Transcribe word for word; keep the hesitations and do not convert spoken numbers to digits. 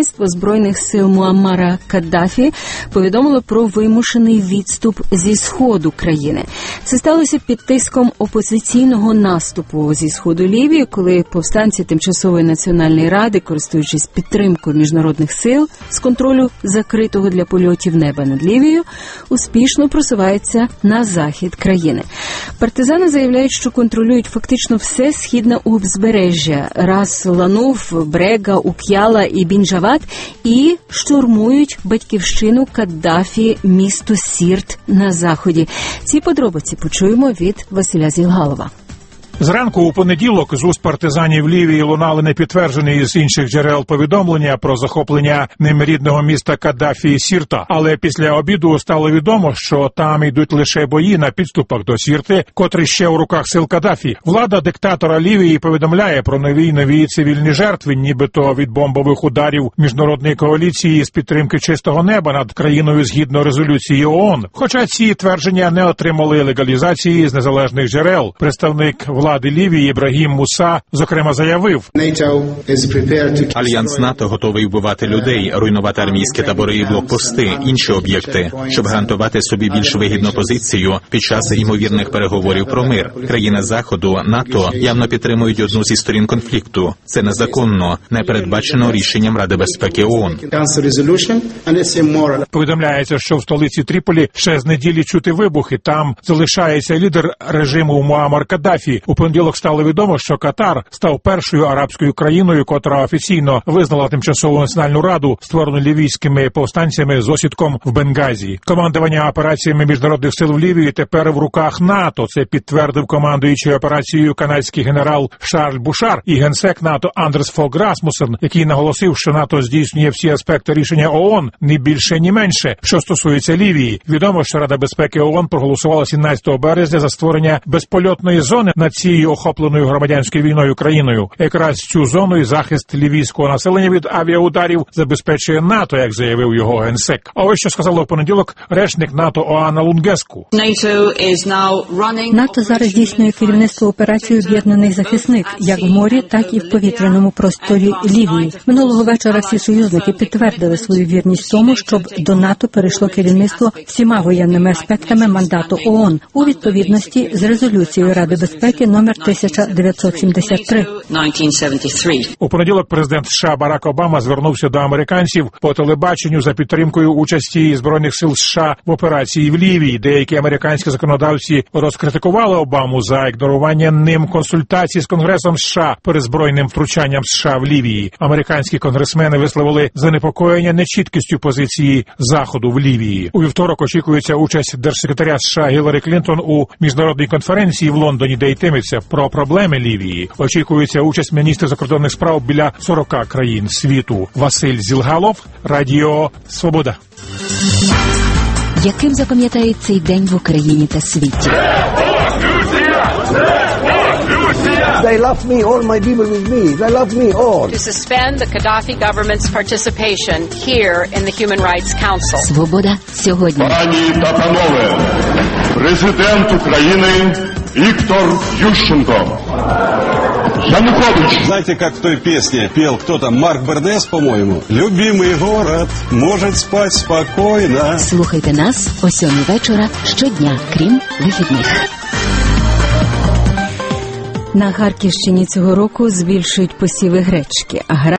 керівництво Збройних сил Муаммара Каддафі повідомило про вимушений відступ зі сходу країни. Це сталося під тиском опозиційного наступу зі сходу Лівії, коли повстанці Тимчасової національної ради, користуючись підтримкою міжнародних сил з контролю закритого для польотів неба над Лівією, успішно просуваються на захід країни. Партизани заявляють, що контролюють фактично все східне узбережжя – Рас Лануф, Брега, Ук'яла і Бінджават, і штурмують батьківщину Каддафі, місто Сірт на заході. Ці подробиці почуємо від Василя Зілгалова. Зранку у понеділок з уст партизанів Лівії лунали непідтверджені із інших джерел повідомлення про захоплення ним рідного міста Каддафі і Сірта. Але після обіду стало відомо, що там йдуть лише бої на підступах до Сірти, котрий ще у руках сил Каддафі. Влада диктатора Лівії повідомляє про нові нові цивільні жертви, нібито від бомбових ударів міжнародної коаліції з підтримки чистого неба над країною згідно резолюції ООН. Хоча ці твердження не отримали легалізації з незалежних джерел. Представник влади Лівії Ібрагім Муса, зокрема, заявив: Альянс НАТО готовий вбивати людей, руйнувати армійські табори і блокпости, інші об'єкти, щоб гарантувати собі більш вигідну позицію під час ймовірних переговорів про мир. Країни Заходу, НАТО явно підтримують одну зі сторін конфлікту. Це незаконно, не передбачено рішенням Ради безпеки ООН. Повідомляється, що в столиці Тріполі ще з неділі чути вибухи. Там залишається лідер режиму Муаммар Каддафі. У понеділок стало відомо, що Катар став першою арабською країною, котра офіційно визнала Тимчасову національну раду, створену лівійськими повстанцями з осідком в Бенгазі. Командування операціями міжнародних сил в Лівії тепер в руках НАТО. Це підтвердив командуючий операцією канадський генерал Шарль Бушар і генсек НАТО Андерс Фог Расмусен, який наголосив, що НАТО здійснює всі аспекти рішення ООН, ні більше, ні менше. Що стосується Лівії, відомо, що Рада безпеки ООН проголосувала сімнадцятого березня за створення безпольотної зони над цією охопленою громадянською війною країною. Якраз цю зону і захист лівійського населення від авіаударів забезпечує НАТО, як заявив його генсек. А ось що сказала в понеділок речник НАТО Оана Лунгеску. НАТО зараз здійснює керівництво операцією «Об'єднаний захисник» як в морі, так і в повітряному просторі Лівії. Минулого вечора всі союзники підтвердили свою вірність тому, щоб до НАТО перейшло керівництво всіма воєнними аспектами мандату ООН у відповідності з резолюцією Ради безпеки номер тисяча дев'ятсот сімдесят три. У понеділок президент США Барак Обама звернувся до американців по телебаченню за підтримкою участі Збройних сил США в операції в Лівії. Деякі американські законодавці розкритикували Обаму за ігнорування ним консультацій з Конгресом США перед збройним втручанням США в Лівії. Американські конгресмени висловили занепокоєння нечіткістю позиції Заходу в Лівії. У вівторок очікується участь держсекретаря США Гіларі Клінтон у міжнародній конференції в Лондоні, де йтиметься про проблеми Лівії. Очікується участь міністрів закордонних справ біля сорока країн світу. Василь Зілгалов, Радіо Свобода. Яким запам'ятають цей день в Україні та світі? They love me, all my people with me. They love me all. To suspend the Gaddafi government's participation here in the Human Rights Council. Свобода сьогодні. Пані та панове, президент України Віктор Ющенко. Янукович. Знаете, как в той песне пел кто-то, Марк Бернес, по-моему? «Любимый город может спать спокойно». Слухайте нас о сьомій вечора щодня, крім вихідних. На Харківщині цього року збільшують посіви гречки, а